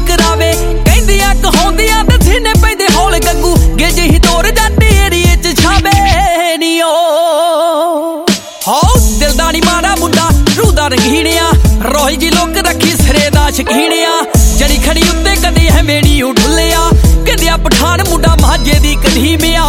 करावे कहंदियां कहाउंदियां ते सीने पैंदे हौल गंगू गिज ही तोर जट एरिए च छावे नी ओ हो दिल दा नी माड़ा मुंडा रूह दा रंगीणिया रोही जी लोक रखी सिरे दा शकीणिया जड़ी खड़ी उत्ते कदे है मेरी ढुलिया कदिया पठान मुंडा माजे दी कदीमिया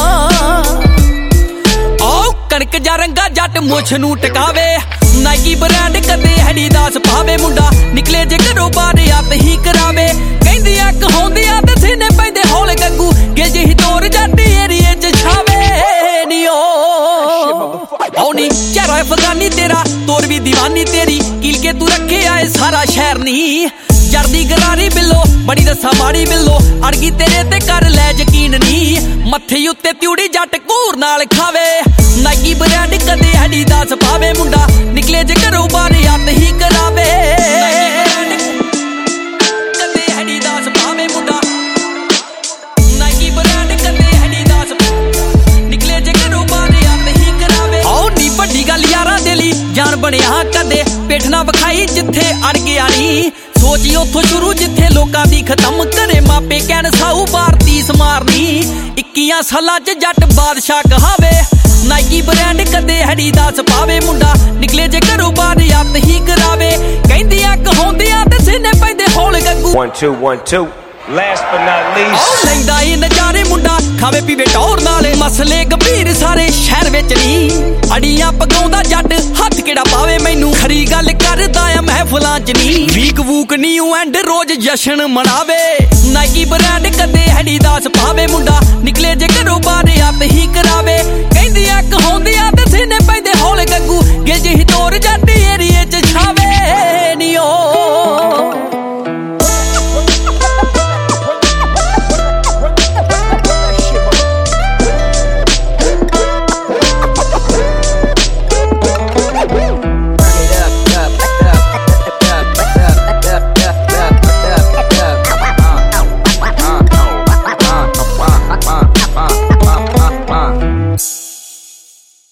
कणक जा रंगा जट मुछ नू टकावे नाइकी ब्रांड कदे एडिडास पावे मुंडा निकले जे घरों बाहर हत्थ ही करावे कहंदियां कहाउंदियां ते सीने पैंदे हौल गंगू गिज ही तोर जट एरिए च छावे नी ओ नी चेहरा अफगानी तेरा तोर भी दीवानी तेरी कील के तू रखे आए सारा शहर नी जरदी गरारी बिल्लो बड़ी दसा माड़ी बिल्लो अड़गी तेरे ते कर लै यकीन नी मत्थे उत्ते त्यूड़ी जट घूर नाल खावे नाइकी ब्रांड कदे एडिडास पावे मुंडा निकले जे घरों बाहर हत्थ ही करावे कदे एडिडास पावे मुंडा नाइकी ब्रांड कदे एडिडास निकले जे घरों बाहर हत्थ ही करावे आओ नी बड़ी गल यारां दे लई जान बनिया कदे पिठ ना विखाई जिथे अड़ गया नी सोची उथों शुरू जिथे लोकां दी खत्म करे मापे कहन साहू भारती समारनी 21 सालां च जट बादशाह कहावे नाइकी ब्रांड कदे एडिडास पावे मुंडा निकले जे घरों बाहर हत्थ ही करावे कहंदियां कहाउंदियां ते सीने पैंदे हौल Gangu 1 2 1 2 last but not least ओ लैंदा ए नजारे मुंडा खावे पीवे टौर नाल मसले गंभीर सारे शहर विच नी अड़ियां पगाउंदा जट हत्थ केड़ा पावे मैनू खरी गल करदा आ महफिलां च नी वीक वूक नी एंड रोज जशन मनावे नाइकी ब्रांड कदे एडिडास पावे मुंडा निकले जे घरों बाहर हत्थ ही करावे कहंदियां कहाउंदियां ते सीने पैंदे